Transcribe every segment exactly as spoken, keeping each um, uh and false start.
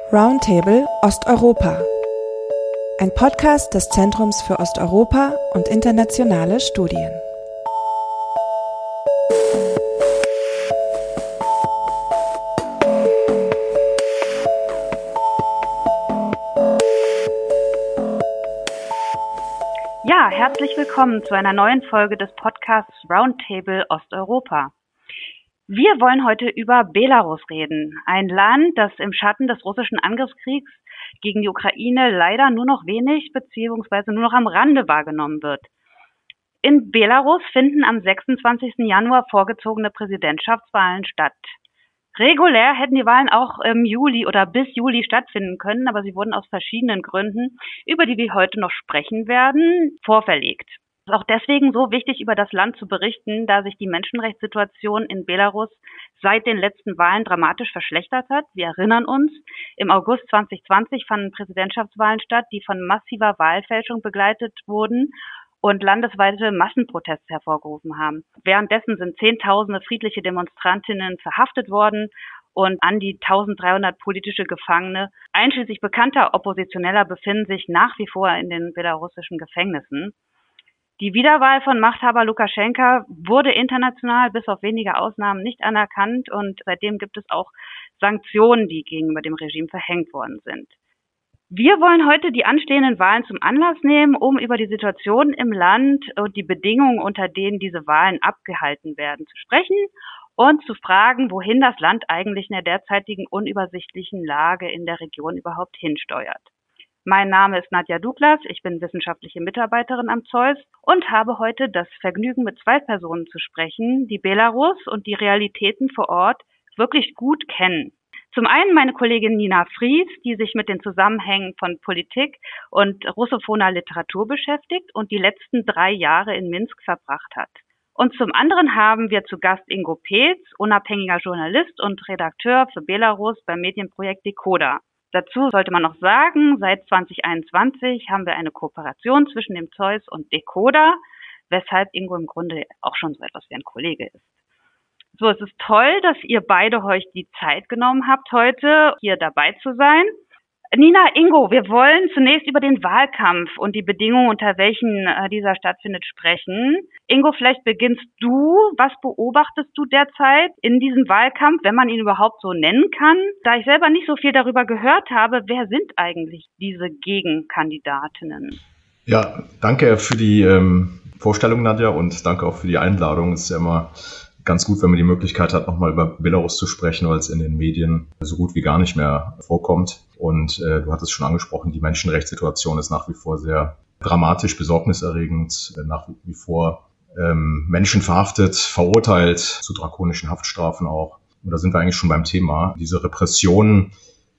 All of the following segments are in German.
Roundtable Osteuropa. Ein Podcast des Zentrums für Osteuropa und internationale Studien. Ja, herzlich willkommen zu einer neuen Folge des Podcasts Roundtable Osteuropa. Wir wollen heute über Belarus reden, ein Land, das im Schatten des russischen Angriffskriegs gegen die Ukraine leider nur noch wenig bzw. nur noch am Rande wahrgenommen wird. In Belarus finden am sechsundzwanzigsten Januar vorgezogene Präsidentschaftswahlen statt. Regulär hätten die Wahlen auch im Juli oder bis Juli stattfinden können, aber sie wurden aus verschiedenen Gründen, über die wir heute noch sprechen werden, vorverlegt. Es ist auch deswegen so wichtig, über das Land zu berichten, da sich die Menschenrechtssituation in Belarus seit den letzten Wahlen dramatisch verschlechtert hat. Wir erinnern uns, im August zwanzig zwanzig fanden Präsidentschaftswahlen statt, die von massiver Wahlfälschung begleitet wurden und landesweite Massenproteste hervorgerufen haben. Währenddessen sind Zehntausende friedliche Demonstrantinnen verhaftet worden und an die eintausenddreihundert politische Gefangene, einschließlich bekannter Oppositioneller, befinden sich nach wie vor in den belarussischen Gefängnissen. Die Wiederwahl von Machthaber Lukaschenka wurde international bis auf wenige Ausnahmen nicht anerkannt und seitdem gibt es auch Sanktionen, die gegenüber dem Regime verhängt worden sind. Wir wollen heute die anstehenden Wahlen zum Anlass nehmen, um über die Situation im Land und die Bedingungen, unter denen diese Wahlen abgehalten werden, zu sprechen und zu fragen, wohin das Land eigentlich in der derzeitigen unübersichtlichen Lage in der Region überhaupt hinsteuert. Mein Name ist Nadja Douglas, ich bin wissenschaftliche Mitarbeiterin am Zeus und habe heute das Vergnügen, mit zwei Personen zu sprechen, die Belarus und die Realitäten vor Ort wirklich gut kennen. Zum einen meine Kollegin Nina Fries, die sich mit den Zusammenhängen von Politik und russophoner Literatur beschäftigt und die letzten drei Jahre in Minsk verbracht hat. Und zum anderen haben wir zu Gast Ingo Peetz, unabhängiger Journalist und Redakteur für Belarus beim Medienprojekt Decoder. Dazu sollte man noch sagen, seit zwanzig einundzwanzig haben wir eine Kooperation zwischen dem Zeus und Decoder, weshalb Ingo im Grunde auch schon so etwas wie ein Kollege ist. So, es ist toll, dass ihr beide euch die Zeit genommen habt, heute hier dabei zu sein. Nina, Ingo, wir wollen zunächst über den Wahlkampf und die Bedingungen, unter welchen äh, dieser stattfindet, sprechen. Ingo, vielleicht beginnst du. Was beobachtest du derzeit in diesem Wahlkampf, wenn man ihn überhaupt so nennen kann? Da ich selber nicht so viel darüber gehört habe, wer sind eigentlich diese Gegenkandidatinnen? Ja, danke für die ähm, Vorstellung, Nadja, und danke auch für die Einladung. Es ist ja immer ganz gut, wenn man die Möglichkeit hat, nochmal über Belarus zu sprechen, weil es in den Medien so gut wie gar nicht mehr vorkommt. Und äh, du hattest schon angesprochen, die Menschenrechtssituation ist nach wie vor sehr dramatisch, besorgniserregend, äh, nach wie vor ähm, Menschen verhaftet, verurteilt zu drakonischen Haftstrafen auch. Und da sind wir eigentlich schon beim Thema. Diese Repressionen,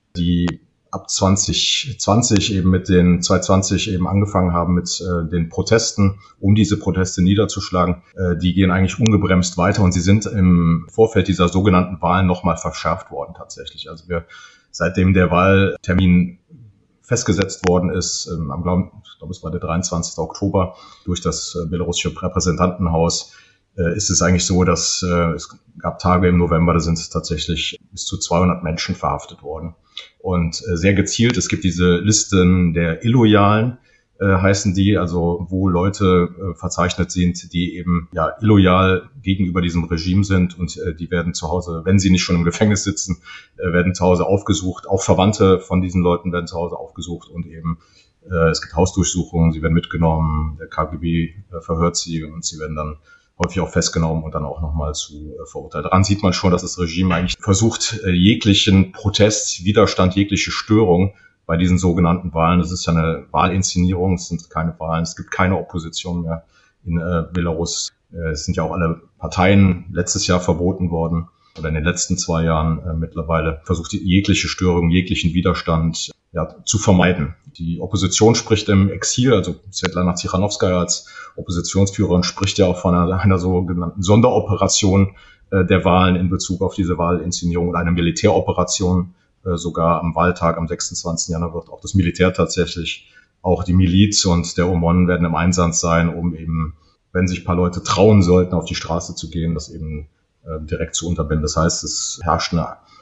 die ab zwanzig zwanzig eben mit den zwanzig zwanzig eben angefangen haben mit äh, den Protesten, um diese Proteste niederzuschlagen, äh, die gehen eigentlich ungebremst weiter und sie sind im Vorfeld dieser sogenannten Wahlen nochmal verschärft worden tatsächlich. Also wir, seitdem der Wahltermin festgesetzt worden ist, ähm, am Glauben, ich glaube es war der dreiundzwanzigsten Oktober durch das äh, belarussische Repräsentantenhaus, äh, ist es eigentlich so, dass äh, es gab Tage im November, da sind es tatsächlich bis zu zweihundert Menschen verhaftet worden. Und äh, sehr gezielt, es gibt diese Listen der Illoyalen, äh, heißen die, also wo Leute äh, verzeichnet sind, die eben ja illoyal gegenüber diesem Regime sind und äh, die werden zu Hause, wenn sie nicht schon im Gefängnis sitzen, äh, werden zu Hause aufgesucht. Auch Verwandte von diesen Leuten werden zu Hause aufgesucht und eben äh, es gibt Hausdurchsuchungen, sie werden mitgenommen, der K G B äh, verhört sie und sie werden dann häufig auch festgenommen und dann auch nochmal zu äh, verurteilt. Daran sieht man schon, dass das Regime eigentlich versucht, äh, jeglichen Protest, Widerstand, jegliche Störung bei diesen sogenannten Wahlen, das ist ja eine Wahlinszenierung, es sind keine Wahlen, es gibt keine Opposition mehr in äh, Belarus. Äh, es sind ja auch alle Parteien letztes Jahr verboten worden oder in den letzten zwei Jahren äh, mittlerweile versucht, jegliche Störung, jeglichen Widerstand ja, zu vermeiden. Die Opposition spricht im Exil, also Svetlana Tsikhanowskaja als Oppositionsführerin spricht ja auch von einer, einer sogenannten Sonderoperation äh, der Wahlen in Bezug auf diese Wahlinszenierung oder einer Militäroperation. Äh, sogar am Wahltag am sechsundzwanzigsten Januar wird auch das Militär tatsächlich, auch die Miliz und der O M O N werden im Einsatz sein, um eben, wenn sich ein paar Leute trauen sollten, auf die Straße zu gehen, das eben äh, direkt zu unterbinden. Das heißt, es herrscht eine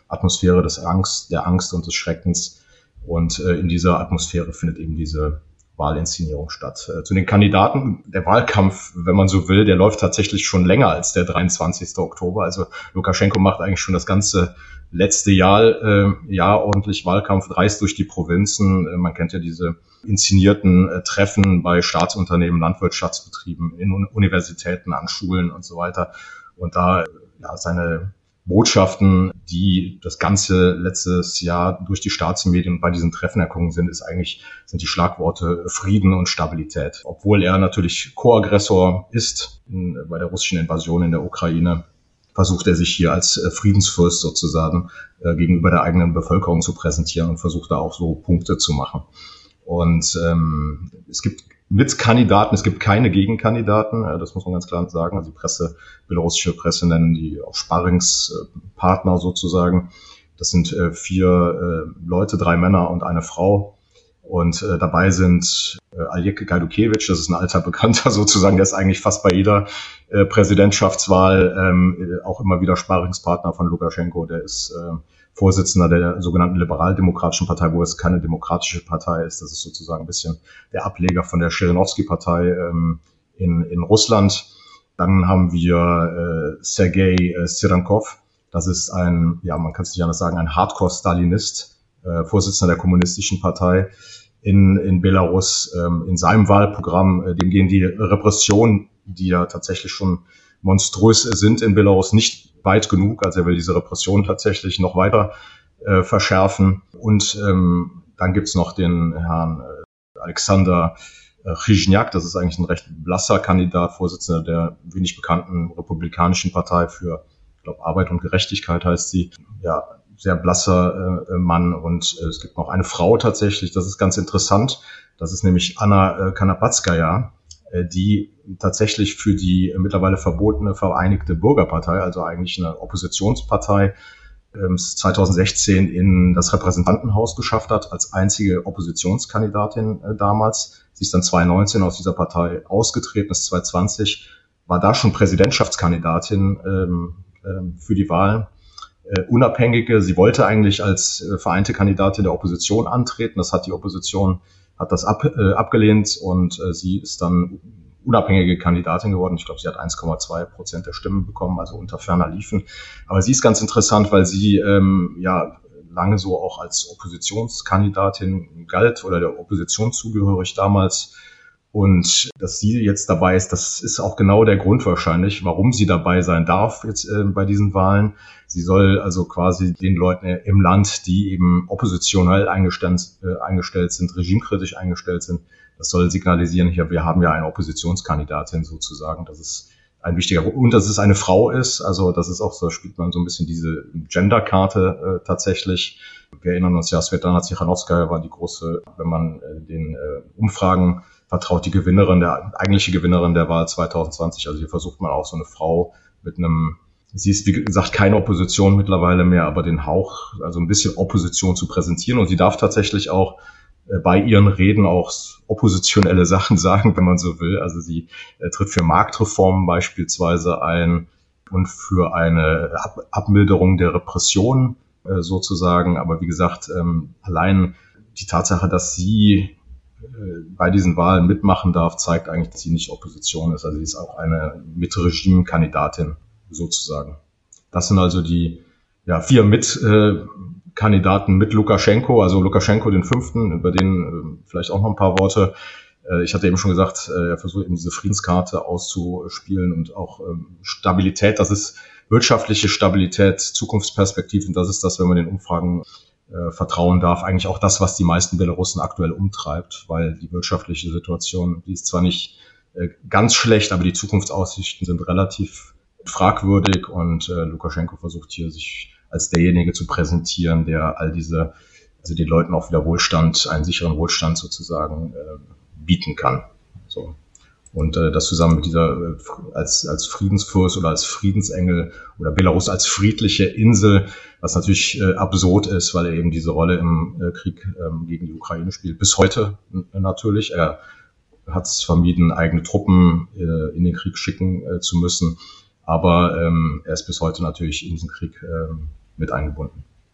Atmosphäre des Angst, der Angst und des Schreckens. Und äh, in dieser Atmosphäre findet eben diese Wahlinszenierung statt. Äh, zu den Kandidaten, der Wahlkampf, wenn man so will, der läuft tatsächlich schon länger als der dreiundzwanzigsten Oktober. Also Lukaschenko macht eigentlich schon das ganze letzte Jahr, äh, Jahr ordentlich Wahlkampf, reist durch die Provinzen. Äh, man kennt ja diese inszenierten äh, Treffen bei Staatsunternehmen, Landwirtschaftsbetrieben, in Universitäten, an Schulen und so weiter. Und da ja, seine Botschaften, die das ganze letztes Jahr durch die Staatsmedien bei diesen Treffen erklungen sind, ist eigentlich, sind die Schlagworte Frieden und Stabilität. Obwohl er natürlich Co-Aggressor ist in, bei der russischen Invasion in der Ukraine, versucht er sich hier als Friedensfürst sozusagen äh, gegenüber der eigenen Bevölkerung zu präsentieren und versucht da auch so Punkte zu machen. Und ähm, es gibt Mitkandidaten, es gibt keine Gegenkandidaten, äh, das muss man ganz klar sagen. Also die Presse, belarussische Presse nennen die auch Sparringspartner sozusagen. Das sind äh, vier äh, Leute, drei Männer und eine Frau. Und äh, dabei sind äh, Aljek Gajdukewitsch, das ist ein alter Bekannter sozusagen, der ist eigentlich fast bei jeder äh, Präsidentschaftswahl ähm, auch immer wieder Sparringspartner von Lukaschenko. Der ist äh, Vorsitzender der sogenannten Liberaldemokratischen Partei, wo es keine demokratische Partei ist. Das ist sozusagen ein bisschen der Ableger von der Zhirinovsky-Partei ähm, in, in Russland. Dann haben wir äh, Sergei äh, Sirankov. Das ist ein, ja, man kann es nicht anders sagen, ein Hardcore-Stalinist, äh, Vorsitzender der Kommunistischen Partei in, in Belarus. Ähm, in seinem Wahlprogramm, äh, dem gehen die Repressionen, die ja tatsächlich schon monströs sind in Belarus, nicht weit genug. Also er will diese Repression tatsächlich noch weiter äh, verschärfen. Und ähm, dann gibt's noch den Herrn äh, Alexander äh, Chizhniak. Das ist eigentlich ein recht blasser Kandidat, Vorsitzender der wenig bekannten Republikanischen Partei für, ich glaube, Arbeit und Gerechtigkeit heißt sie. Ja, sehr blasser äh, Mann. Und äh, es gibt noch eine Frau tatsächlich. Das ist ganz interessant. Das ist nämlich Anna äh, Kanapatskaya, die tatsächlich für die mittlerweile verbotene Vereinigte Bürgerpartei, also eigentlich eine Oppositionspartei, zweitausendsechzehn in das Repräsentantenhaus geschafft hat, als einzige Oppositionskandidatin damals. Sie ist dann zweitausendneunzehn aus dieser Partei ausgetreten, ist zweitausendzwanzig, war da schon Präsidentschaftskandidatin ähm, ähm, für die Wahlen. Äh, Unabhängige, sie wollte eigentlich als äh, vereinte Kandidatin der Opposition antreten, das hat die Opposition hat das ab, äh, abgelehnt und äh, sie ist dann unabhängige Kandidatin geworden. Ich glaube, sie hat eins Komma zwei Prozent der Stimmen bekommen, also unter ferner liefen. Aber sie ist ganz interessant, weil sie ähm, ja lange so auch als Oppositionskandidatin galt oder der Opposition zugehörig damals. Und dass sie jetzt dabei ist, das ist auch genau der Grund wahrscheinlich, warum sie dabei sein darf jetzt äh, bei diesen Wahlen. Sie soll also quasi den Leuten im Land, die eben oppositionell eingestellt, äh, eingestellt sind, regimekritisch eingestellt sind, das soll signalisieren, hier, wir haben ja eine Oppositionskandidatin sozusagen. Das ist ein wichtiger Grund. Und dass es eine Frau ist, also das ist auch so, da spielt man so ein bisschen diese Genderkarte äh, tatsächlich. Wir erinnern uns ja, Svetlana Tsikhanouskaya war die große, wenn man äh, den äh, Umfragen vertraut, die Gewinnerin, der eigentliche Gewinnerin der Wahl zweitausendzwanzig. Also hier versucht man auch so eine Frau mit einem, sie ist wie gesagt keine Opposition mittlerweile mehr, aber den Hauch, also ein bisschen Opposition zu präsentieren. Und sie darf tatsächlich auch äh, bei ihren Reden auch oppositionelle Sachen sagen, wenn man so will. Also sie äh, tritt für Marktreformen beispielsweise ein und für eine Ab- Abmilderung der Repression äh, sozusagen. Aber wie gesagt, ähm, allein die Tatsache, dass sie bei diesen Wahlen mitmachen darf, zeigt eigentlich, dass sie nicht Opposition ist. Also sie ist auch eine Mit-Regime-Kandidatin sozusagen. Das sind also die ja, vier Mitkandidaten äh, mit Lukaschenko, also Lukaschenko den fünften, über den äh, vielleicht auch noch ein paar Worte. Äh, ich hatte eben schon gesagt, äh, er versucht eben diese Friedenskarte auszuspielen und auch ähm, Stabilität, das ist wirtschaftliche Stabilität, Zukunftsperspektiven, das ist das, wenn man den Umfragen Äh, vertrauen darf, eigentlich auch das, was die meisten Belarussen aktuell umtreibt, weil die wirtschaftliche Situation, die ist zwar nicht äh, ganz schlecht, aber die Zukunftsaussichten sind relativ fragwürdig und äh, Lukaschenko versucht hier sich als derjenige zu präsentieren, der all diese, also den Leuten auch wieder Wohlstand, einen sicheren Wohlstand sozusagen äh, bieten kann. So. Und äh, das zusammen mit dieser äh, als als Friedensfürst oder als Friedensengel oder Belarus als friedliche Insel, was natürlich äh, absurd ist, weil er eben diese Rolle im äh, Krieg ähm, gegen die Ukraine spielt. Bis heute äh, natürlich. Er hat es vermieden, eigene Truppen äh, in den Krieg schicken äh, zu müssen. Aber ähm, er ist bis heute natürlich in diesen Krieg äh, mit eingebunden.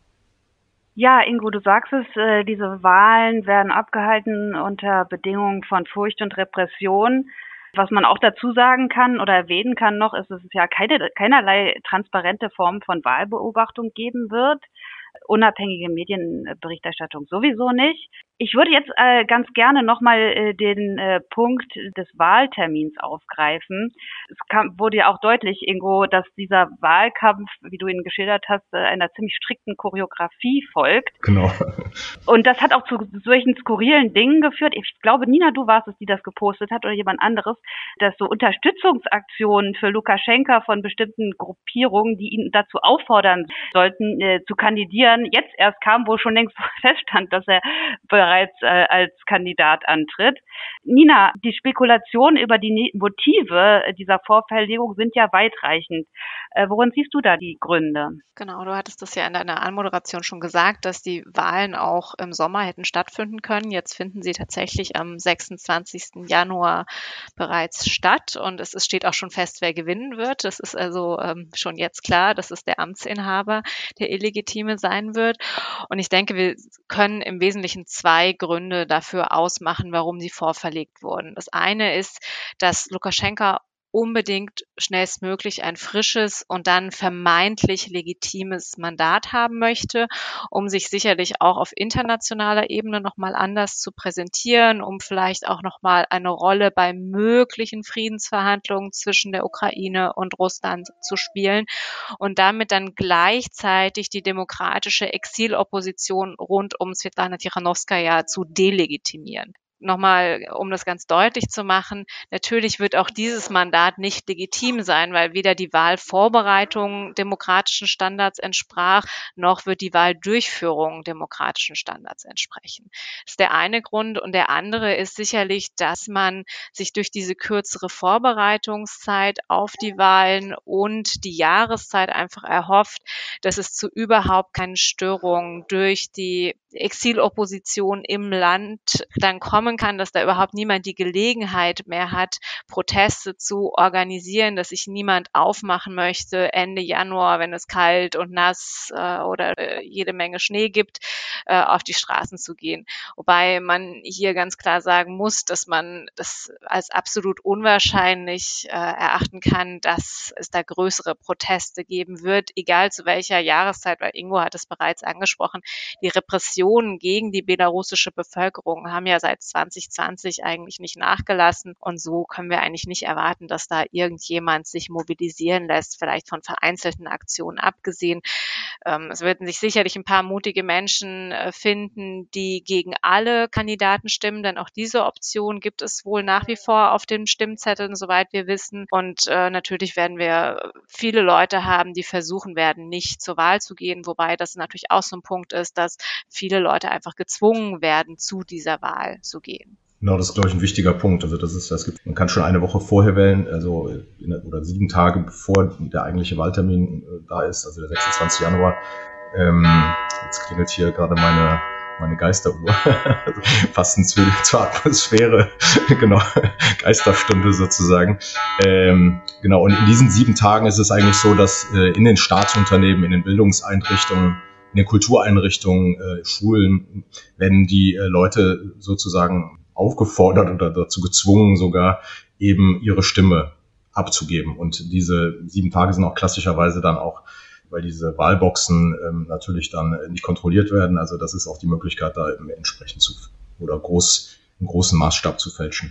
Ja, Ingo, du sagst es, äh, diese Wahlen werden abgehalten unter Bedingungen von Furcht und Repression. Was man auch dazu sagen kann oder erwähnen kann noch, ist, dass es ja keine, keinerlei transparente Form von Wahlbeobachtung geben wird. Unabhängige Medienberichterstattung sowieso nicht. Ich würde jetzt äh, ganz gerne nochmal äh, den äh, Punkt des Wahltermins aufgreifen. Es kam, wurde ja auch deutlich, Ingo, dass dieser Wahlkampf, wie du ihn geschildert hast, äh, einer ziemlich strikten Choreografie folgt. Genau. Und das hat auch zu solchen skurrilen Dingen geführt. Ich glaube, Nina, du warst es, die das gepostet hat oder jemand anderes, dass so Unterstützungsaktionen für Lukaschenka von bestimmten Gruppierungen, die ihn dazu auffordern sollten, äh, zu kandidieren, jetzt erst kam, wo schon längst feststand, dass er bereits äh, als Kandidat antritt. Nina, die Spekulationen über die Motive dieser Vorverlegung sind ja weitreichend. Äh, worin siehst du da die Gründe? Genau, du hattest das ja in deiner Anmoderation schon gesagt, dass die Wahlen auch im Sommer hätten stattfinden können. Jetzt finden sie tatsächlich am sechsundzwanzigsten Januar bereits statt und es, es steht auch schon fest, wer gewinnen wird. Das ist also ähm, schon jetzt klar, dass es der Amtsinhaber, der Illegitime sein wird. Und ich denke, wir können im Wesentlichen zwei Gründe dafür ausmachen, warum sie vorverlegt wurden. Das eine ist, dass Lukaschenka unbedingt schnellstmöglich ein frisches und dann vermeintlich legitimes Mandat haben möchte, um sich sicherlich auch auf internationaler Ebene nochmal anders zu präsentieren, um vielleicht auch nochmal eine Rolle bei möglichen Friedensverhandlungen zwischen der Ukraine und Russland zu spielen und damit dann gleichzeitig die demokratische Exilopposition rund um Svetlana Tichanowskaja zu delegitimieren. Nochmal, um das ganz deutlich zu machen, natürlich wird auch dieses Mandat nicht legitim sein, weil weder die Wahlvorbereitung demokratischen Standards entsprach, noch wird die Wahldurchführung demokratischen Standards entsprechen. Das ist der eine Grund. Und der andere ist sicherlich, dass man sich durch diese kürzere Vorbereitungszeit auf die Wahlen und die Jahreszeit einfach erhofft, dass es zu überhaupt keinen Störungen durch die Exilopposition im Land dann kommen kann, dass da überhaupt niemand die Gelegenheit mehr hat, Proteste zu organisieren, dass sich niemand aufmachen möchte, Ende Januar, wenn es kalt und nass äh, oder äh, jede Menge Schnee gibt, äh, auf die Straßen zu gehen. Wobei man hier ganz klar sagen muss, dass man das als absolut unwahrscheinlich äh, erachten kann, dass es da größere Proteste geben wird, egal zu welcher Jahreszeit, weil Ingo hat es bereits angesprochen, die Repression gegen die belarussische Bevölkerung haben ja seit zwanzig zwanzig eigentlich nicht nachgelassen. Und so können wir eigentlich nicht erwarten, dass da irgendjemand sich mobilisieren lässt, vielleicht von vereinzelten Aktionen abgesehen. Ähm, es werden sich sicherlich ein paar mutige Menschen äh, finden, die gegen alle Kandidaten stimmen, denn auch diese Option gibt es wohl nach wie vor auf den Stimmzetteln, soweit wir wissen. Und äh, natürlich werden wir viele Leute haben, die versuchen werden, nicht zur Wahl zu gehen, wobei das natürlich auch so ein Punkt ist, dass viele Leute einfach gezwungen werden, zu dieser Wahl zu gehen. Genau, das ist, glaube ich, ein wichtiger Punkt. Also das ist, das gibt, man kann schon eine Woche vorher wählen, also in, oder sieben Tage bevor der eigentliche Wahltermin äh, da ist, also der sechsundzwanzigste Januar. Ähm, jetzt klingelt hier gerade meine meine Geisteruhr, also passend zu, zur Atmosphäre, genau, Geisterstunde sozusagen. Ähm, genau, und in diesen sieben Tagen ist es eigentlich so, dass äh, in den Staatsunternehmen, in den Bildungseinrichtungen, in den Kultureinrichtungen, äh, Schulen, werden die äh, Leute sozusagen aufgefordert oder dazu gezwungen, sogar eben ihre Stimme abzugeben. Und diese sieben Tage sind auch klassischerweise dann auch, weil diese Wahlboxen ähm, natürlich dann nicht kontrolliert werden. Also das ist auch die Möglichkeit, da entsprechend zu oder groß, im großen Maßstab zu fälschen.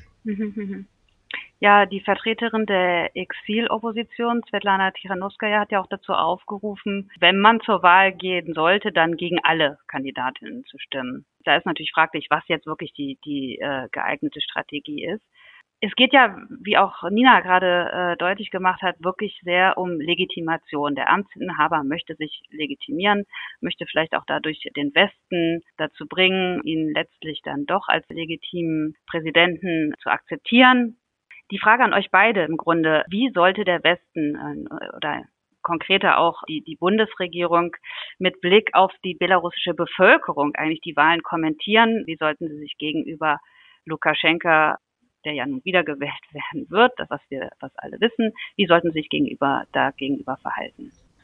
Ja, die Vertreterin der Exilopposition, Svetlana Tichanowskaja, hat ja auch dazu aufgerufen, wenn man zur Wahl gehen sollte, dann gegen alle Kandidatinnen zu stimmen. Da ist natürlich fraglich, was jetzt wirklich die, die äh, geeignete Strategie ist. Es geht ja, wie auch Nina gerade äh, deutlich gemacht hat, wirklich sehr um Legitimation. Der Amtsinhaber möchte sich legitimieren, möchte vielleicht auch dadurch den Westen dazu bringen, ihn letztlich dann doch als legitimen Präsidenten zu akzeptieren. Die Frage an euch beide im Grunde, wie sollte der Westen äh, oder konkreter auch die, die Bundesregierung mit Blick auf die belarussische Bevölkerung eigentlich die Wahlen kommentieren? Wie sollten sie sich gegenüber Lukaschenka, der ja nun wiedergewählt werden wird, das was wir, was alle wissen, wie sollten sie sich gegenüber da gegenüber verhalten?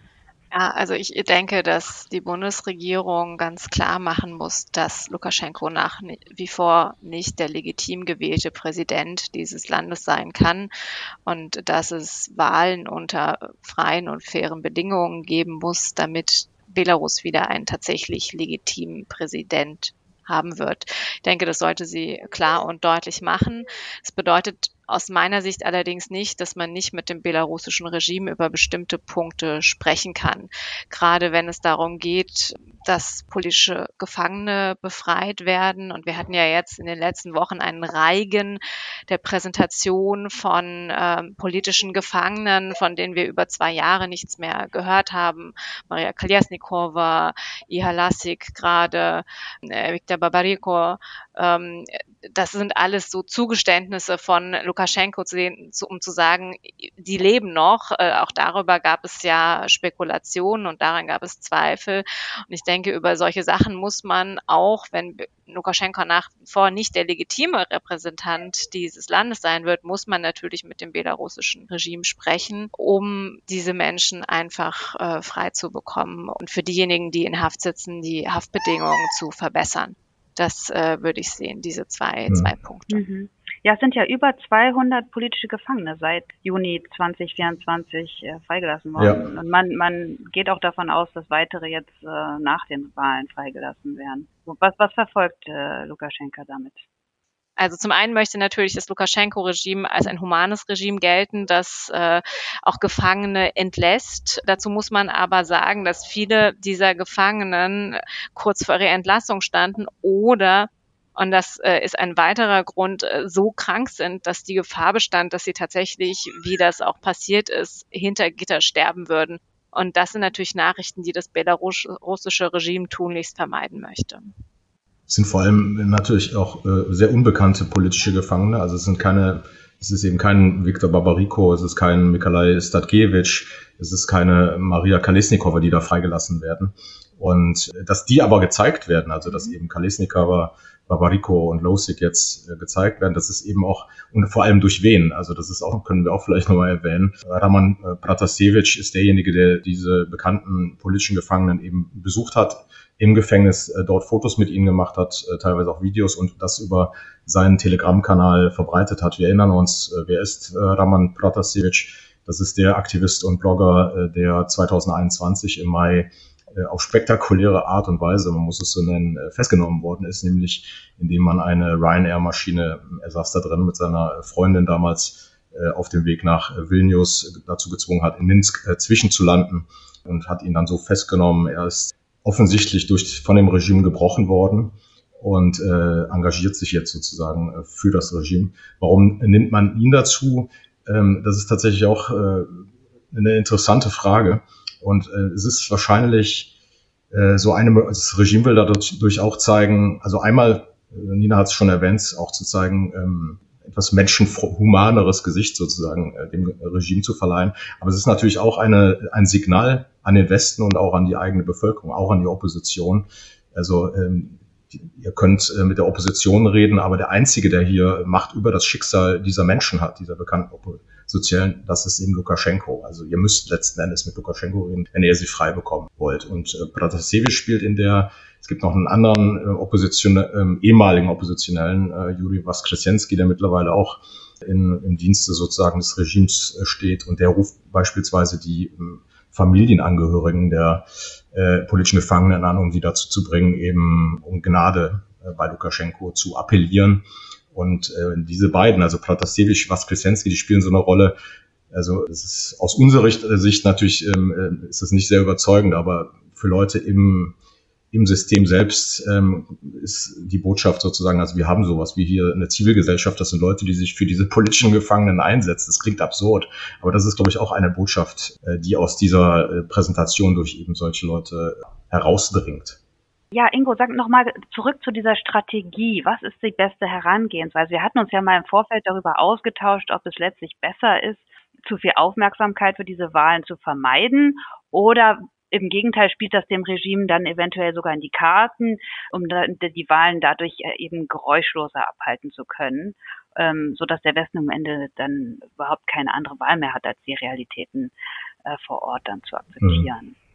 Ja, also ich denke, dass die Bundesregierung ganz klar machen muss, dass Lukaschenko nach wie vor nicht der legitim gewählte Präsident dieses Landes sein kann und dass es Wahlen unter freien und fairen Bedingungen geben muss, damit Belarus wieder einen tatsächlich legitimen Präsident haben wird. Ich denke, das sollte sie klar und deutlich machen. Es bedeutet aus meiner Sicht allerdings nicht, dass man nicht mit dem belarussischen Regime über bestimmte Punkte sprechen kann. Gerade wenn es darum geht, dass politische Gefangene befreit werden. Und wir hatten ja jetzt in den letzten Wochen einen Reigen der Präsentation von ähm, politischen Gefangenen, von denen wir über zwei Jahre nichts mehr gehört haben. Maria Kolesnikova, Iha Lasik gerade, äh, Viktor Babariko. Ähm, das sind alles so Zugeständnisse von Lukaschenko, zu denen, zu, um zu sagen, die leben noch. Äh, auch darüber gab es ja Spekulationen und daran gab es Zweifel. Und ich denke, über solche Sachen muss man auch, wenn Lukaschenko nach wie vor nicht der legitime Repräsentant dieses Landes sein wird, muss man natürlich mit dem belarussischen Regime sprechen, um diese Menschen einfach äh, frei zu bekommen und für diejenigen, die in Haft sitzen, die Haftbedingungen zu verbessern. Das äh, würde ich sehen, diese zwei, mhm. zwei Punkte. Mhm. Ja, es sind ja über zweihundert politische Gefangene seit Juni zwanzig vierundzwanzig äh, freigelassen worden. Ja. Und man, man geht auch davon aus, dass weitere jetzt äh, nach den Wahlen freigelassen werden. Was, was verfolgt äh, Lukaschenka damit? Also zum einen möchte natürlich das Lukaschenko-Regime als ein humanes Regime gelten, das äh, auch Gefangene entlässt. Dazu muss man aber sagen, dass viele dieser Gefangenen kurz vor ihrer Entlassung standen oder, und das äh, ist ein weiterer Grund, äh, so krank sind, dass die Gefahr bestand, dass sie tatsächlich, wie das auch passiert ist, hinter Gitter sterben würden. Und das sind natürlich Nachrichten, die das belarussische Regime tunlichst vermeiden möchte. Es sind vor allem natürlich auch äh, sehr unbekannte politische Gefangene. Also es sind keine, es ist eben kein Viktor Babariko, es ist kein Mikalaj Statkevich, es ist keine Maria Kolesnikova, die da freigelassen werden. Und dass die aber gezeigt werden, also dass eben Kolesnikova, Babariko und Lasik jetzt äh, gezeigt werden, das ist eben auch, und vor allem durch wen, also das ist auch, können wir auch vielleicht nochmal erwähnen. Raman äh, Pratasevich ist derjenige, der diese bekannten politischen Gefangenen eben besucht hat, im Gefängnis äh, dort Fotos mit ihnen gemacht hat, äh, teilweise auch Videos und das über seinen Telegram-Kanal verbreitet hat. Wir erinnern uns, äh, wer ist äh, Raman Pratasevich? Das ist der Aktivist und Blogger, äh, der zwanzig einundzwanzig im Mai äh, auf spektakuläre Art und Weise, man muss es so nennen, äh, festgenommen worden ist, nämlich indem man eine Ryanair-Maschine, er saß da drin mit seiner Freundin damals äh, auf dem Weg nach äh, Vilnius, dazu gezwungen hat, in Minsk äh, zwischenzulanden und hat ihn dann so festgenommen. Er ist offensichtlich durch von dem Regime gebrochen worden und äh, engagiert sich jetzt sozusagen äh, für das Regime. Warum nimmt man ihn dazu? Ähm, das ist tatsächlich auch äh, eine interessante Frage. Und äh, es ist wahrscheinlich äh, so eine, das Regime will dadurch auch zeigen, also einmal, äh, Nina hat es schon erwähnt, auch zu zeigen, ähm, etwas menschenhumaneres Gesicht sozusagen äh, dem Regime zu verleihen. Aber es ist natürlich auch eine, ein Signal an den Westen und auch an die eigene Bevölkerung, auch an die Opposition. Also ähm, die, ihr könnt äh, mit der Opposition reden, aber der Einzige, der hier Macht über das Schicksal dieser Menschen hat, dieser bekannten Opposition, das ist eben Lukaschenko. Also ihr müsst letzten Endes mit Lukaschenko reden, wenn ihr sie frei bekommen wollt. Und äh, Pratasevich spielt in der, es gibt noch einen anderen äh, Opposition, äh, ehemaligen Oppositionellen, äh, Juri Voskresensky, der mittlerweile auch in, im Dienste sozusagen des Regimes äh, steht und der ruft beispielsweise die äh, Familienangehörigen der äh, politischen Gefangenen an, um sie dazu zu bringen, eben um Gnade äh, bei Lukaschenko zu appellieren. Und äh, diese beiden, also Pratasevich, Voskresensky, die spielen so eine Rolle. Also es ist aus unserer Sicht natürlich ähm, ist das nicht sehr überzeugend, aber für Leute im im System selbst ähm, ist die Botschaft sozusagen, also wir haben sowas wie hier eine Zivilgesellschaft, das sind Leute, die sich für diese politischen Gefangenen einsetzen. Das klingt absurd, aber das ist, glaube ich, auch eine Botschaft, äh, die aus dieser äh, Präsentation durch eben solche Leute herausdringt. Ja, Ingo, sag nochmal zurück zu dieser Strategie. Was ist die beste Herangehensweise? Wir hatten uns ja mal im Vorfeld darüber ausgetauscht, ob es letztlich besser ist, zu viel Aufmerksamkeit für diese Wahlen zu vermeiden oder im Gegenteil spielt das dem Regime dann eventuell sogar in die Karten, um die Wahlen dadurch eben geräuschloser abhalten zu können, ähm, sodass der Westen am Ende dann überhaupt keine andere Wahl mehr hat, als die Realitäten äh, vor Ort dann zu akzeptieren.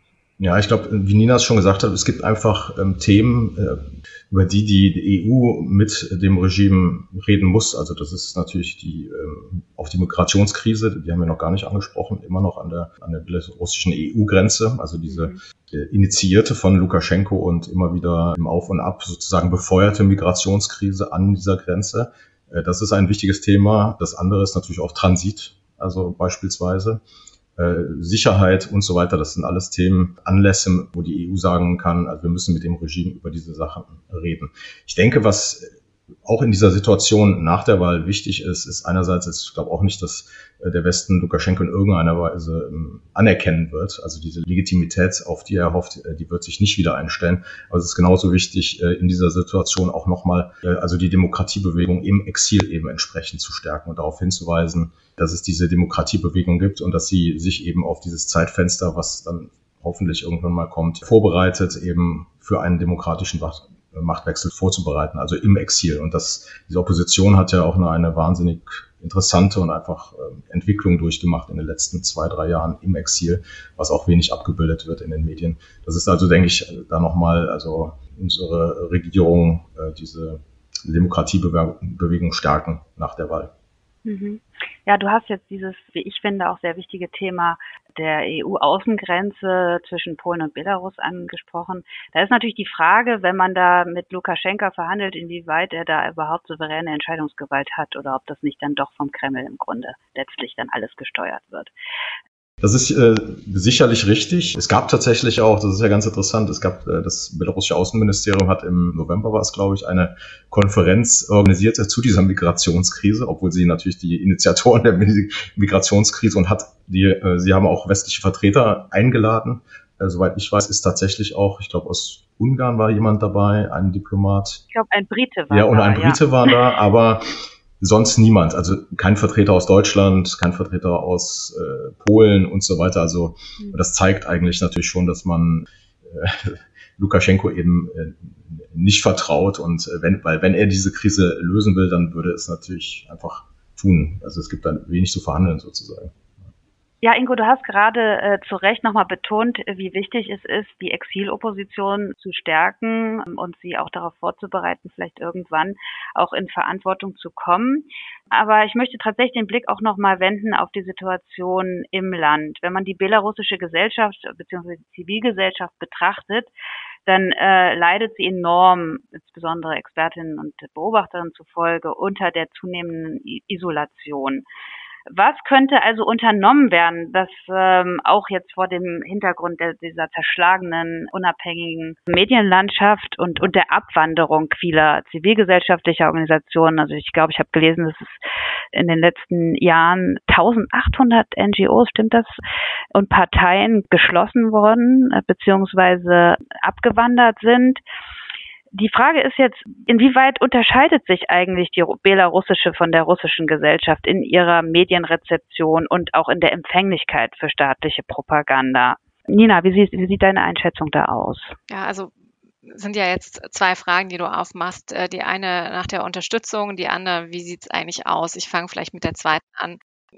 Ja, ich glaube, wie Nina es schon gesagt hat, es gibt einfach ähm, Themen, äh, über die die E U mit dem Regime reden muss. Also das ist natürlich die ähm, auch die Migrationskrise, die haben wir noch gar nicht angesprochen, immer noch an der an der belarussischen E U-Grenze. Also diese äh, initiierte von Lukaschenko und immer wieder im Auf und Ab sozusagen befeuerte Migrationskrise an dieser Grenze. Äh, das ist ein wichtiges Thema. Das andere ist natürlich auch Transit, also beispielsweise. Sicherheit und so weiter, das sind alles Themen, Anlässe, wo die E U sagen kann, also wir müssen mit dem Regime über diese Sachen reden. Ich denke, was auch in dieser Situation nach der Wahl wichtig ist, ist einerseits, ich glaube auch nicht, dass der Westen Lukaschenko in irgendeiner Weise anerkennen wird. Also diese Legitimität, auf die er hofft, die wird sich nicht wieder einstellen. Aber es ist genauso wichtig, in dieser Situation auch nochmal, also die Demokratiebewegung im Exil eben entsprechend zu stärken und darauf hinzuweisen, dass es diese Demokratiebewegung gibt und dass sie sich eben auf dieses Zeitfenster, was dann hoffentlich irgendwann mal kommt, vorbereitet, eben für einen demokratischen Machtwechsel vorzubereiten, also im Exil. Und das, diese Opposition hat ja auch eine, eine wahnsinnig interessante und einfach äh, Entwicklung durchgemacht in den letzten zwei, drei Jahren im Exil, was auch wenig abgebildet wird in den Medien. Das ist also, denke ich, da nochmal, also unsere Regierung äh, diese Demokratiebewegung stärken nach der Wahl. Mhm. Ja, du hast jetzt dieses, wie ich finde, auch sehr wichtige Thema der E U-Außengrenze zwischen Polen und Belarus angesprochen. Da ist natürlich die Frage, wenn man da mit Lukaschenka verhandelt, inwieweit er da überhaupt souveräne Entscheidungsgewalt hat oder ob das nicht dann doch vom Kreml im Grunde letztlich dann alles gesteuert wird. Das ist äh, sicherlich richtig. Es gab tatsächlich auch, das ist ja ganz interessant, es gab äh, das belarussische Außenministerium hat im November war es, glaube ich, eine Konferenz organisiert zu dieser Migrationskrise, obwohl sie natürlich die Initiatoren der Migrationskrise und hat die, äh, sie haben auch westliche Vertreter eingeladen. Äh, soweit ich weiß, ist tatsächlich auch, ich glaube aus Ungarn war jemand dabei, ein Diplomat. Ich glaube, ein Brite war ja, und da. ein Brite ja. war da, aber sonst niemand, also kein Vertreter aus Deutschland, kein Vertreter aus äh, Polen und so weiter. Also mhm. das zeigt eigentlich natürlich schon, dass man äh, Lukaschenko eben äh, nicht vertraut und äh, wenn, weil wenn er diese Krise lösen will, dann würde es natürlich einfach tun. Also es gibt dann wenig zu verhandeln sozusagen. Ja, Ingo, du hast gerade äh, zu Recht nochmal betont, wie wichtig es ist, die Exilopposition zu stärken und sie auch darauf vorzubereiten, vielleicht irgendwann auch in Verantwortung zu kommen. Aber ich möchte tatsächlich den Blick auch nochmal wenden auf die Situation im Land. Wenn man die belarussische Gesellschaft bzw. die Zivilgesellschaft betrachtet, dann äh, leidet sie enorm, insbesondere Expertinnen und Beobachterinnen zufolge, unter der zunehmenden Isolation. Was könnte also unternommen werden, dass ähm, auch jetzt vor dem Hintergrund der, dieser zerschlagenen, unabhängigen Medienlandschaft und, und der Abwanderung vieler zivilgesellschaftlicher Organisationen, also ich glaube, ich habe gelesen, dass es in den letzten Jahren eintausendachthundert N G Os, stimmt das, und Parteien geschlossen worden, beziehungsweise abgewandert sind. Die Frage ist jetzt, inwieweit unterscheidet sich eigentlich die belarussische von der russischen Gesellschaft in ihrer Medienrezeption und auch in der Empfänglichkeit für staatliche Propaganda? Nina, wie sieht, wie sieht deine Einschätzung da aus? Ja, also sind ja jetzt zwei Fragen, die du aufmachst. Die eine nach der Unterstützung, die andere, wie sieht es eigentlich aus? Ich fange vielleicht mit der zweiten an.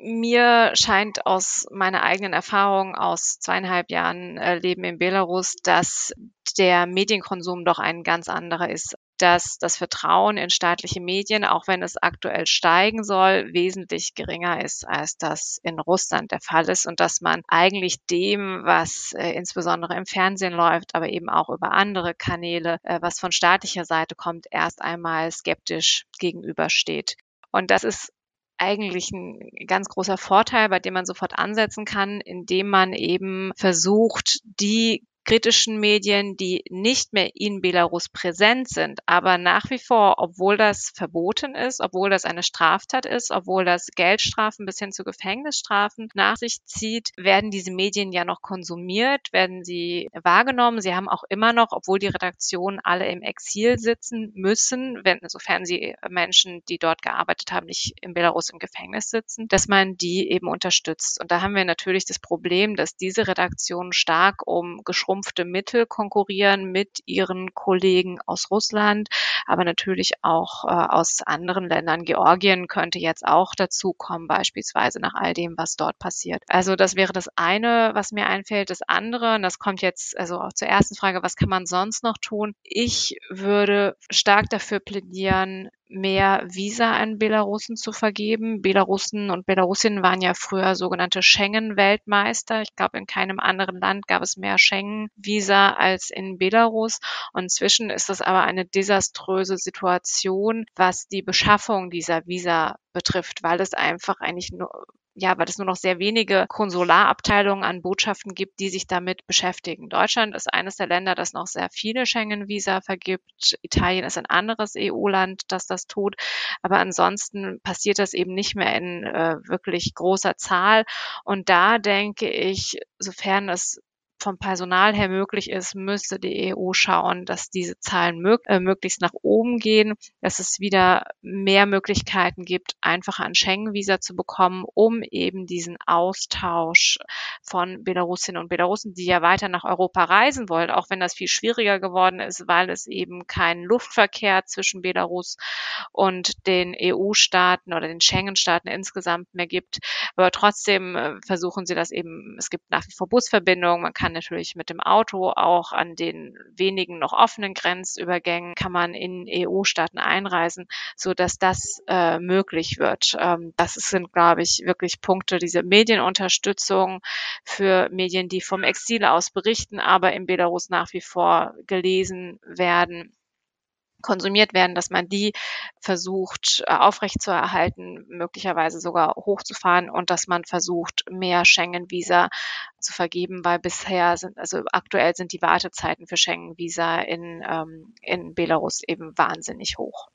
Mir scheint aus meiner eigenen Erfahrung aus zweieinhalb Jahren äh, Leben in Belarus, dass der Medienkonsum doch ein ganz anderer ist, dass das Vertrauen in staatliche Medien, auch wenn es aktuell steigen soll, wesentlich geringer ist, als das in Russland der Fall ist und dass man eigentlich dem, was äh, insbesondere im Fernsehen läuft, aber eben auch über andere Kanäle, äh, was von staatlicher Seite kommt, erst einmal skeptisch gegenübersteht. Und das ist eigentlich ein ganz großer Vorteil, bei dem man sofort ansetzen kann, indem man eben versucht, die kritischen Medien, die nicht mehr in Belarus präsent sind, aber nach wie vor, obwohl das verboten ist, obwohl das eine Straftat ist, obwohl das Geldstrafen bis hin zu Gefängnisstrafen nach sich zieht, werden diese Medien ja noch konsumiert, werden sie wahrgenommen. Sie haben auch immer noch, obwohl die Redaktionen alle im Exil sitzen müssen, wenn, sofern sie Menschen, die dort gearbeitet haben, nicht in Belarus im Gefängnis sitzen, dass man die eben unterstützt. Und da haben wir natürlich das Problem, dass diese Redaktionen stark um geschrumpfte geschrumpfte Mittel konkurrieren mit ihren Kollegen aus Russland, aber natürlich auch äh, aus anderen Ländern. Georgien könnte jetzt auch dazu kommen, beispielsweise nach all dem, was dort passiert. Also das wäre das eine, was mir einfällt. Das andere, und das kommt jetzt also auch zur ersten Frage, was kann man sonst noch tun? Ich würde stark dafür plädieren, mehr Visa an Belarusen zu vergeben. Belarusen und Belarusinnen waren ja früher sogenannte Schengen-Weltmeister. Ich glaube, in keinem anderen Land gab es mehr Schengen-Visa als in Belarus. Und inzwischen ist das aber eine desaströse Situation, was die Beschaffung dieser Visa betrifft, weil es einfach eigentlich nur Ja, weil es nur noch sehr wenige Konsularabteilungen an Botschaften gibt, die sich damit beschäftigen. Deutschland ist eines der Länder, das noch sehr viele Schengen-Visa vergibt. Italien ist ein anderes E U-Land, das das tut. Aber ansonsten passiert das eben nicht mehr in äh, wirklich großer Zahl. Und da denke ich, sofern es vom Personal her möglich ist, müsste die E U schauen, dass diese Zahlen mög- äh, möglichst nach oben gehen, dass es wieder mehr Möglichkeiten gibt, einfacher ein Schengen-Visa zu bekommen, um eben diesen Austausch von Belarusinnen und Belarusen, die ja weiter nach Europa reisen wollen, auch wenn das viel schwieriger geworden ist, weil es eben keinen Luftverkehr zwischen Belarus und den E U-Staaten oder den Schengen-Staaten insgesamt mehr gibt. Aber trotzdem äh, versuchen sie das eben, es gibt nach wie vor Busverbindungen, man kann natürlich mit dem Auto auch an den wenigen noch offenen Grenzübergängen kann man in E U-Staaten einreisen, so dass das äh, möglich wird. Ähm, das sind, glaube ich, wirklich Punkte, diese Medienunterstützung für Medien, die vom Exil aus berichten, aber in Belarus nach wie vor gelesen werden, konsumiert werden, dass man die versucht aufrechtzuerhalten, möglicherweise sogar hochzufahren und dass man versucht, mehr Schengen-Visa zu vergeben, weil bisher sind, also aktuell sind die Wartezeiten für Schengen-Visa in, ähm, in Belarus eben wahnsinnig hoch.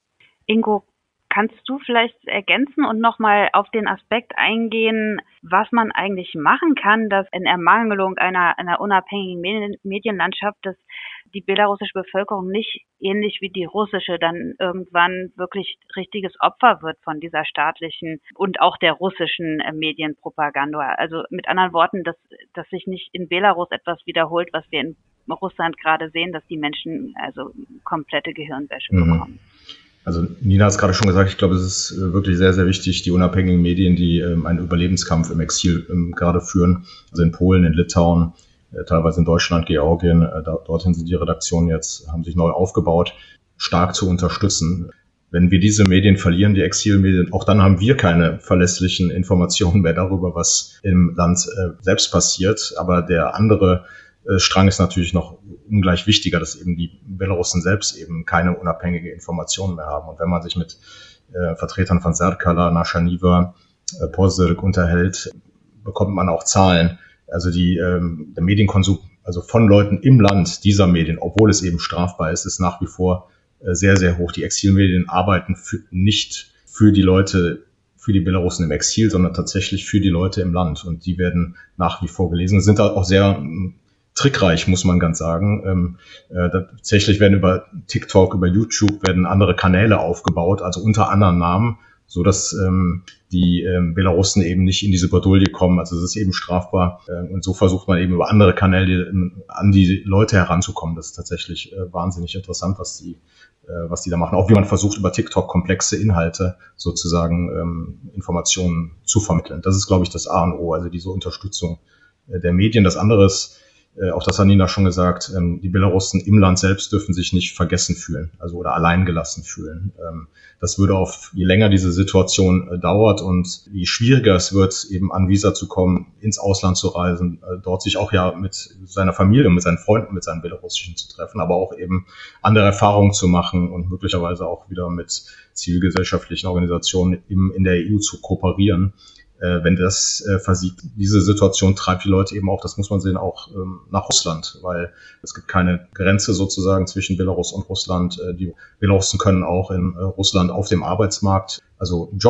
Ingo, kannst du vielleicht ergänzen und nochmal auf den Aspekt eingehen, was man eigentlich machen kann, dass in Ermangelung einer, einer unabhängigen Medien, Medienlandschaft, dass die belarussische Bevölkerung nicht ähnlich wie die russische dann irgendwann wirklich richtiges Opfer wird von dieser staatlichen und auch der russischen Medienpropaganda. Also mit anderen Worten, dass, dass sich nicht in Belarus etwas wiederholt, was wir in Russland gerade sehen, dass die Menschen also komplette Gehirnwäsche mhm. bekommen. Also Nina hat es gerade schon gesagt, ich glaube, es ist wirklich sehr, sehr wichtig, die unabhängigen Medien, die ähm, einen Überlebenskampf im Exil ähm, gerade führen, also in Polen, in Litauen, äh, teilweise in Deutschland, Georgien, äh, da, dorthin sind die Redaktionen jetzt, haben sich neu aufgebaut, stark zu unterstützen. Wenn wir diese Medien verlieren, die Exilmedien, auch dann haben wir keine verlässlichen Informationen mehr darüber, was im Land äh, selbst passiert, aber der andere Strang ist natürlich noch ungleich wichtiger, dass eben die Belarussen selbst eben keine unabhängige Informationen mehr haben. Und wenn man sich mit äh, Vertretern von Zerkala, Naschaniva, äh, Pozirk unterhält, bekommt man auch Zahlen. Also die ähm, der Medienkonsum, also von Leuten im Land dieser Medien, obwohl es eben strafbar ist, ist nach wie vor äh, sehr, sehr hoch. Die Exilmedien arbeiten für, nicht für die Leute, für die Belarussen im Exil, sondern tatsächlich für die Leute im Land. Und die werden nach wie vor gelesen, sind da auch sehr trickreich, muss man ganz sagen. Ähm, äh, tatsächlich werden über TikTok, über YouTube werden andere Kanäle aufgebaut, also unter anderen Namen, so dass ähm, die ähm, Belarussen eben nicht in diese Bredouille kommen. Also es ist eben strafbar äh, und so versucht man eben über andere Kanäle äh, an die Leute heranzukommen. Das ist tatsächlich äh, wahnsinnig interessant, was die äh, was die da machen. Auch wie man versucht, über TikTok komplexe Inhalte sozusagen ähm, Informationen zu vermitteln. Das ist, glaube ich, das A und O, also diese Unterstützung äh, der Medien. Das andere ist, Äh, auch das hat Nina schon gesagt, ähm, die Belarussen im Land selbst dürfen sich nicht vergessen fühlen, also oder alleingelassen fühlen. Ähm, das würde auf, je länger diese Situation äh, dauert und je schwieriger es wird, eben an Visa zu kommen, ins Ausland zu reisen, äh, dort sich auch ja mit seiner Familie, mit seinen Freunden, mit seinen Belarussischen zu treffen, aber auch eben andere Erfahrungen zu machen und möglicherweise auch wieder mit zivilgesellschaftlichen Organisationen im, in der E U zu kooperieren. Äh, wenn das äh, versiegt, diese Situation treibt die Leute eben auch, das muss man sehen, auch ähm, nach Russland, weil es gibt keine Grenze sozusagen zwischen Belarus und Russland. Äh, die Belarussen können auch in äh, Russland auf dem Arbeitsmarkt, also Jobs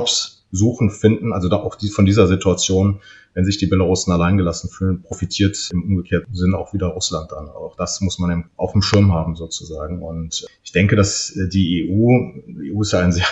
suchen, finden. Also da auch die, von dieser Situation, wenn sich die Belarussen alleingelassen fühlen, profitiert im umgekehrten Sinn auch wieder Russland dann. Auch das muss man auf dem Schirm haben sozusagen. Und ich denke, dass die E U, die E U ist ja ein sehr,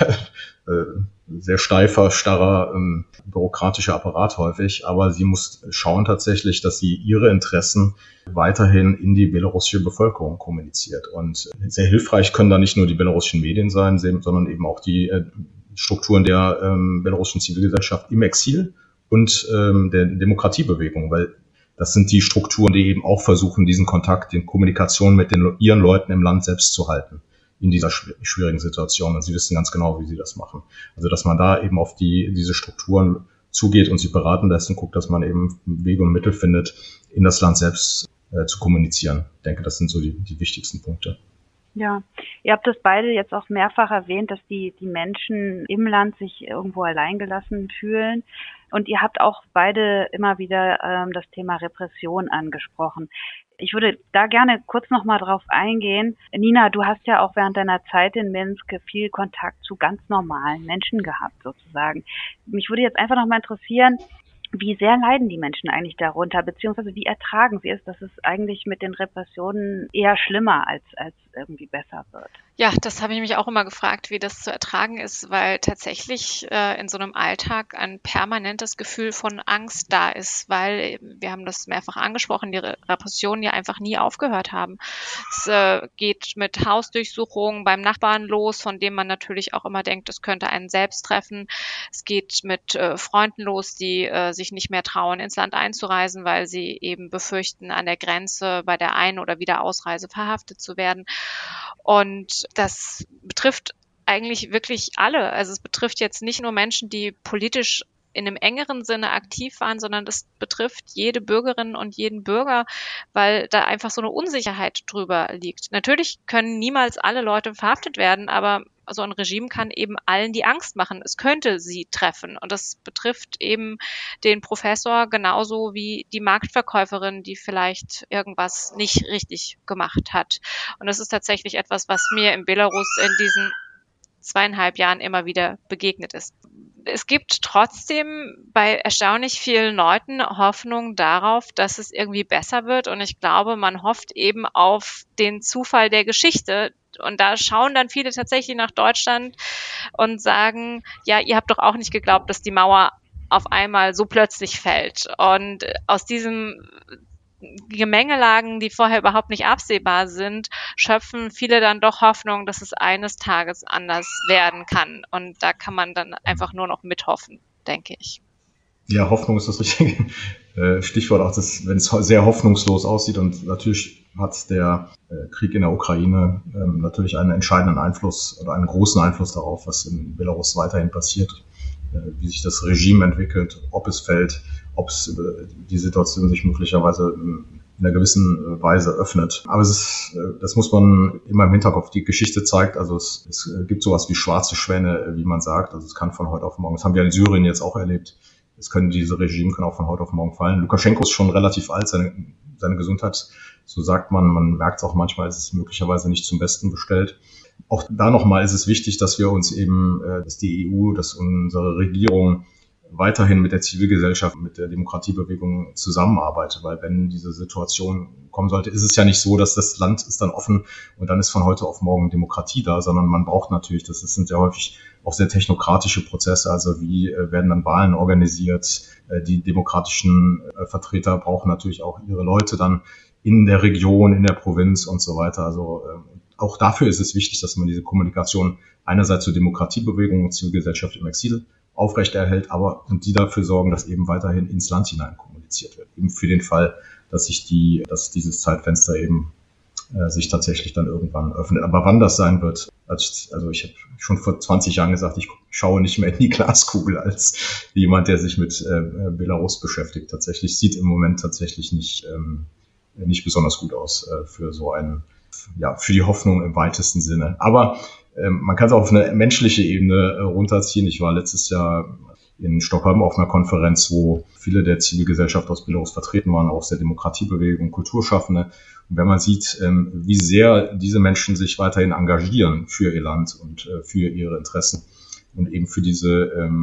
sehr steifer, starrer, ähm, bürokratischer Apparat häufig, aber sie muss schauen tatsächlich, dass sie ihre Interessen weiterhin in die belarussische Bevölkerung kommuniziert. Und sehr hilfreich können da nicht nur die belarussischen Medien sein, sondern eben auch die äh, Strukturen der ähm, belarussischen Zivilgesellschaft im Exil und ähm, der Demokratiebewegung, weil das sind die Strukturen, die eben auch versuchen, diesen Kontakt, die Kommunikation mit den, ihren Leuten im Land selbst zu halten in dieser schwierigen Situation. Und sie wissen ganz genau, wie sie das machen. Also dass man da eben auf die diese Strukturen zugeht und sie beraten lässt und guckt, dass man eben Wege und Mittel findet, in das Land selbst äh, zu kommunizieren. Ich denke, das sind so die, die wichtigsten Punkte. Ja, ihr habt das beide jetzt auch mehrfach erwähnt, dass die, die Menschen im Land sich irgendwo alleingelassen fühlen. Und ihr habt auch beide immer wieder ähm, das Thema Repression angesprochen. Ich würde da gerne kurz nochmal drauf eingehen. Nina, du hast ja auch während deiner Zeit in Minsk viel Kontakt zu ganz normalen Menschen gehabt, sozusagen. Mich würde jetzt einfach nochmal interessieren, wie sehr leiden die Menschen eigentlich darunter, beziehungsweise wie ertragen sie es, dass es eigentlich mit den Repressionen eher schlimmer als, als irgendwie besser wird? Ja, das habe ich mich auch immer gefragt, wie das zu ertragen ist, weil tatsächlich äh, in so einem Alltag ein permanentes Gefühl von Angst da ist, weil, wir haben das mehrfach angesprochen, die Repressionen ja einfach nie aufgehört haben. Es äh, geht mit Hausdurchsuchungen beim Nachbarn los, von dem man natürlich auch immer denkt, es könnte einen selbst treffen. Es geht mit äh, Freunden los, die äh, sich nicht mehr trauen, ins Land einzureisen, weil sie eben befürchten, an der Grenze bei der Ein- oder Wiederausreise verhaftet zu werden. Und das betrifft eigentlich wirklich alle. Also es betrifft jetzt nicht nur Menschen, die politisch in einem engeren Sinne aktiv waren, sondern das betrifft jede Bürgerin und jeden Bürger, weil da einfach so eine Unsicherheit drüber liegt. Natürlich können niemals alle Leute verhaftet werden, aber so ein Regime kann eben allen die Angst machen. Es könnte sie treffen. Und das betrifft eben den Professor genauso wie die Marktverkäuferin, die vielleicht irgendwas nicht richtig gemacht hat. Und das ist tatsächlich etwas, was mir in Belarus in diesen zweieinhalb Jahren immer wieder begegnet ist. Es gibt trotzdem bei erstaunlich vielen Leuten Hoffnung darauf, dass es irgendwie besser wird. Und ich glaube, man hofft eben auf den Zufall der Geschichte. Und da schauen dann viele tatsächlich nach Deutschland und sagen, ja, ihr habt doch auch nicht geglaubt, dass die Mauer auf einmal so plötzlich fällt. Und aus diesem Gemengelagen, die vorher überhaupt nicht absehbar sind, schöpfen viele dann doch Hoffnung, dass es eines Tages anders werden kann. Und da kann man dann einfach nur noch mithoffen, denke ich. Ja, Hoffnung ist das richtige Stichwort, auch das, wenn es sehr hoffnungslos aussieht. Und natürlich hat der Krieg in der Ukraine natürlich einen entscheidenden Einfluss oder einen großen Einfluss darauf, was in Belarus weiterhin passiert, wie sich das Regime entwickelt, ob es fällt, ob es die Situation sich möglicherweise in einer gewissen Weise öffnet. Aber es ist, das muss man immer im Hinterkopf. Die Geschichte zeigt, also es, es gibt sowas wie schwarze Schwäne, wie man sagt. Also es kann von heute auf morgen, das haben wir in Syrien jetzt auch erlebt. Es können diese Regime können auch von heute auf morgen fallen. Lukaschenko ist schon relativ alt, seine, seine Gesundheit, so sagt man, man merkt es auch manchmal, ist es möglicherweise nicht zum Besten bestellt. Auch da nochmal ist es wichtig, dass wir uns eben, dass die E U, dass unsere Regierung weiterhin mit der Zivilgesellschaft, mit der Demokratiebewegung zusammenarbeitet, weil wenn diese Situation kommen sollte, ist es ja nicht so, dass das Land ist dann offen und dann ist von heute auf morgen Demokratie da, sondern man braucht natürlich, das sind ja häufig auch sehr technokratische Prozesse, also wie werden dann Wahlen organisiert, die demokratischen Vertreter brauchen natürlich auch ihre Leute dann in der Region, in der Provinz und so weiter, also auch dafür ist es wichtig, dass man diese Kommunikation einerseits zur Demokratiebewegung und Zivilgesellschaft im Exil aufrechterhält, aber und die dafür sorgen, dass eben weiterhin ins Land hinein kommuniziert wird. Eben für den Fall, dass sich die, dass dieses Zeitfenster eben äh, sich tatsächlich dann irgendwann öffnet. Aber wann das sein wird, als, also ich habe schon vor zwanzig Jahren gesagt, ich schaue nicht mehr in die Glaskugel als jemand, der sich mit äh, Belarus beschäftigt. Tatsächlich sieht im Moment tatsächlich nicht ähm, nicht besonders gut aus äh, für so einen, ja, für die Hoffnung im weitesten Sinne. Aber man kann es auch auf eine menschliche Ebene runterziehen. Ich war letztes Jahr in Stockholm auf einer Konferenz, wo viele der Zivilgesellschaft aus Belarus vertreten waren, auch der Demokratiebewegung, Kulturschaffende. Und wenn man sieht, wie sehr diese Menschen sich weiterhin engagieren für ihr Land und für ihre Interessen und eben für diese,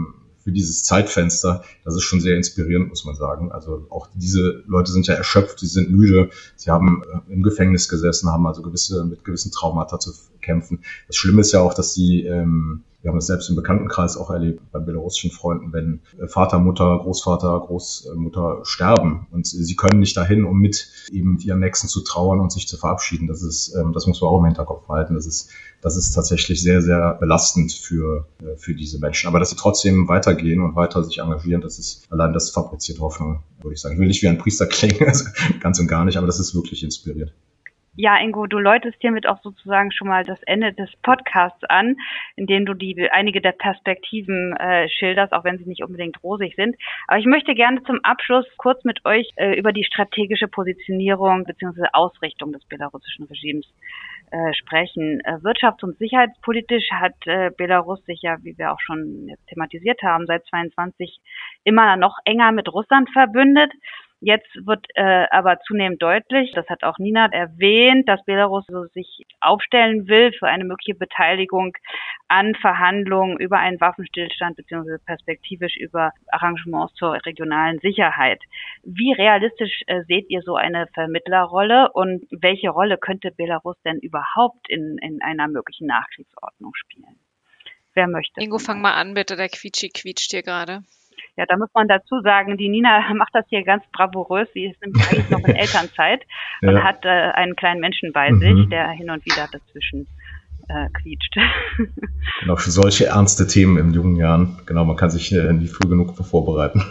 für dieses Zeitfenster, das ist schon sehr inspirierend, muss man sagen. Also auch diese Leute sind ja erschöpft, sie sind müde, sie haben im Gefängnis gesessen, haben also gewisse mit gewissen Traumata zu kämpfen. Das Schlimme ist ja auch, dass sie, ähm, wir haben das selbst im Bekanntenkreis auch erlebt, bei belarussischen Freunden, wenn Vater, Mutter, Großvater, Großmutter sterben und sie können nicht dahin, um mit eben ihren Nächsten zu trauern und sich zu verabschieden. Das ist, ähm, das muss man auch im Hinterkopf behalten. Das ist, das ist tatsächlich sehr, sehr belastend für, äh, für diese Menschen. Aber dass sie trotzdem weitergehen und weiter sich engagieren, das ist allein das fabriziert Hoffnung, würde ich sagen. Ich will nicht wie ein Priester klingen, also ganz und gar nicht, aber das ist wirklich inspiriert. Ja, Ingo, du läutest hiermit auch sozusagen schon mal das Ende des Podcasts an, in dem du die einige der Perspektiven äh, schilderst, auch wenn sie nicht unbedingt rosig sind. Aber ich möchte gerne zum Abschluss kurz mit euch äh, über die strategische Positionierung bzw. Ausrichtung des belarussischen Regimes äh, sprechen. Äh, wirtschafts- und sicherheitspolitisch hat äh, Belarus sich ja, wie wir auch schon jetzt thematisiert haben, seit zweiundzwanzig immer noch enger mit Russland verbündet. Jetzt wird äh, aber zunehmend deutlich, das hat auch Nina erwähnt, dass Belarus so sich aufstellen will für eine mögliche Beteiligung an Verhandlungen über einen Waffenstillstand beziehungsweise perspektivisch über Arrangements zur regionalen Sicherheit. Wie realistisch äh, seht ihr so eine Vermittlerrolle und welche Rolle könnte Belarus denn überhaupt in, in einer möglichen Nachkriegsordnung spielen? Wer möchte? Ingo, fang mal an bitte, der Quietschi quietscht hier gerade. Ja, da muss man dazu sagen, die Nina macht das hier ganz bravourös. Sie ist nämlich eigentlich noch in Elternzeit und ja. hat äh, einen kleinen Menschen bei mhm. sich, der hin und wieder dazwischen äh, quietscht. Genau, für solche ernste Themen in jungen Jahren. Genau, man kann sich äh, nie früh genug vorbereiten.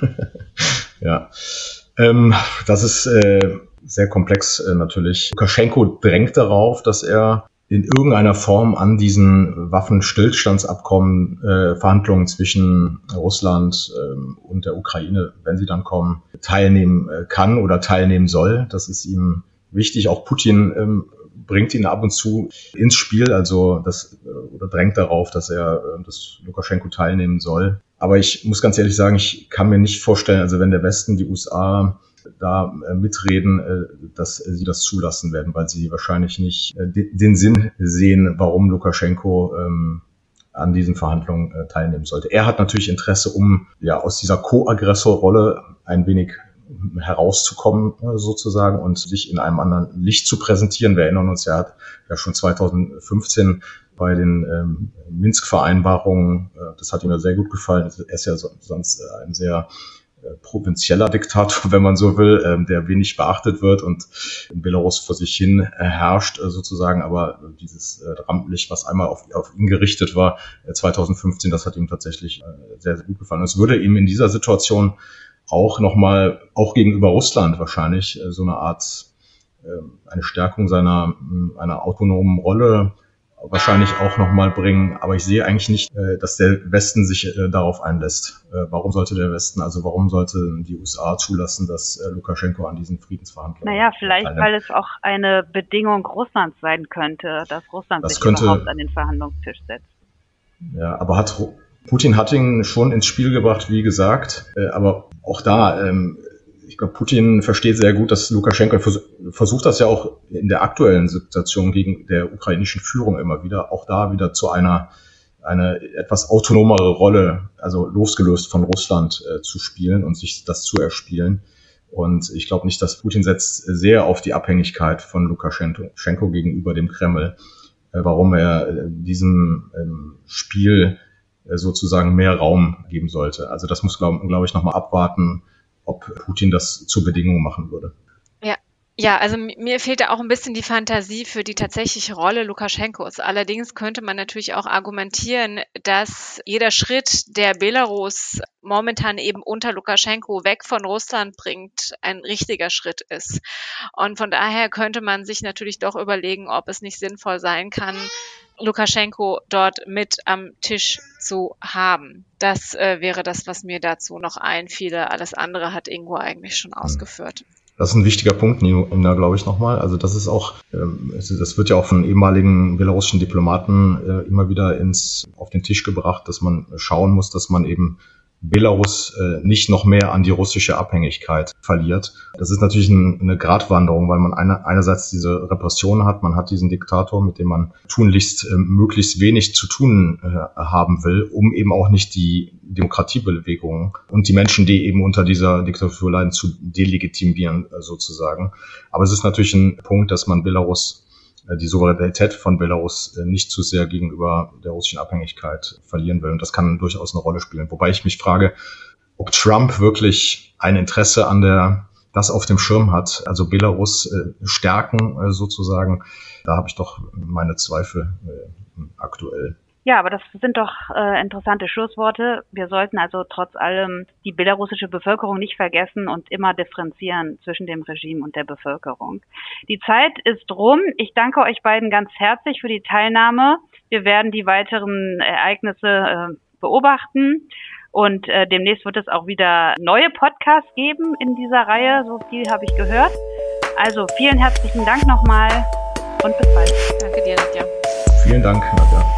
ja, ähm, das ist äh, sehr komplex äh, natürlich. Lukaschenko drängt darauf, dass er in irgendeiner Form an diesen Waffenstillstandsabkommen, äh, Verhandlungen zwischen Russland ähm, und der Ukraine, wenn sie dann kommen, teilnehmen äh, kann oder teilnehmen soll. Das ist ihm wichtig. Auch Putin ähm, bringt ihn ab und zu ins Spiel, also das äh, oder drängt darauf, dass er, äh, dass Lukaschenko teilnehmen soll. Aber ich muss ganz ehrlich sagen, ich kann mir nicht vorstellen, also wenn der Westen, die U S A da äh, mitreden, äh, dass äh, sie das zulassen werden, weil sie wahrscheinlich nicht äh, de- den Sinn sehen, warum Lukaschenko ähm, an diesen Verhandlungen äh, teilnehmen sollte. Er hat natürlich Interesse, um ja aus dieser Co-Aggressor-Rolle ein wenig herauszukommen äh, sozusagen und sich in einem anderen Licht zu präsentieren. Wir erinnern uns, er hat ja schon zweitausendfünfzehn bei den ähm, Minsk-Vereinbarungen, äh, das hat ihm ja sehr gut gefallen. Er ist ja so, sonst äh, ein sehr provinzieller Diktator, wenn man so will, ähm, der wenig beachtet wird und in Belarus vor sich hin äh, herrscht äh, sozusagen, aber äh, dieses äh, Rampenlicht, was einmal auf, auf ihn gerichtet war, äh, zweitausendfünfzehn, das hat ihm tatsächlich äh, sehr, sehr gut gefallen. Es würde ihm in dieser Situation auch nochmal, auch gegenüber Russland wahrscheinlich, äh, so eine Art, äh, eine Stärkung seiner, äh, einer autonomen Rolle wahrscheinlich auch nochmal bringen, aber ich sehe eigentlich nicht, dass der Westen sich darauf einlässt. Warum sollte der Westen, also warum sollte die U S A zulassen, dass Lukaschenko an diesen Friedensverhandlungen Naja, vielleicht, teilnimmt? Weil es auch eine Bedingung Russlands sein könnte, dass Russland das sich könnte, überhaupt an den Verhandlungstisch setzt. Ja, aber hat Putin hat ihn schon ins Spiel gebracht, wie gesagt, aber auch da, ich glaube, Putin versteht sehr gut, dass Lukaschenko versucht das ja auch in der aktuellen Situation gegen der ukrainischen Führung immer wieder, auch da wieder zu einer eine etwas autonomere Rolle, also losgelöst von Russland äh, zu spielen und sich das zu erspielen. Und ich glaube nicht, dass Putin setzt sehr auf die Abhängigkeit von Lukaschenko gegenüber dem Kreml, äh, warum er äh, diesem ähm, Spiel äh, sozusagen mehr Raum geben sollte. Also das muss, glaube glaub ich, nochmal abwarten, ob Putin das zur Bedingung machen würde. Ja, ja, also mir fehlt da auch ein bisschen die Fantasie für die tatsächliche Rolle Lukaschenkos. Allerdings könnte man natürlich auch argumentieren, dass jeder Schritt, der Belarus momentan eben unter Lukaschenko weg von Russland bringt, ein richtiger Schritt ist. Und von daher könnte man sich natürlich doch überlegen, ob es nicht sinnvoll sein kann, Lukaschenko dort mit am Tisch zu haben. Das äh, wäre das, was mir dazu noch einfiele. Alles andere hat Ingo eigentlich schon ausgeführt. Das ist ein wichtiger Punkt, Nina, glaube ich, nochmal. Also das ist auch, ähm, das wird ja auch von ehemaligen belarussischen Diplomaten äh, immer wieder ins auf den Tisch gebracht, dass man schauen muss, dass man eben Belarus äh, nicht noch mehr an die russische Abhängigkeit verliert. Das ist natürlich ein, eine Gratwanderung, weil man eine, einerseits diese Repression hat, man hat diesen Diktator, mit dem man tunlichst äh, möglichst wenig zu tun äh, haben will, um eben auch nicht die Demokratiebewegungen und die Menschen, die eben unter dieser Diktatur leiden, zu delegitimieren äh, sozusagen. Aber es ist natürlich ein Punkt, dass man Belarus die Souveränität von Belarus nicht zu sehr gegenüber der russischen Abhängigkeit verlieren will. Und das kann durchaus eine Rolle spielen. Wobei ich mich frage, ob Trump wirklich ein Interesse an der, das auf dem Schirm hat, also Belarus äh, stärken äh, sozusagen. Da habe ich doch meine Zweifel äh, aktuell. Ja, aber das sind doch äh, interessante Schlussworte. Wir sollten also trotz allem die belarussische Bevölkerung nicht vergessen und immer differenzieren zwischen dem Regime und der Bevölkerung. Die Zeit ist rum. Ich danke euch beiden ganz herzlich für die Teilnahme. Wir werden die weiteren Ereignisse äh, beobachten und äh, demnächst wird es auch wieder neue Podcasts geben in dieser Reihe. So viel habe ich gehört. Also vielen herzlichen Dank nochmal und bis bald. Danke dir, Nadja. Vielen Dank, Nadja.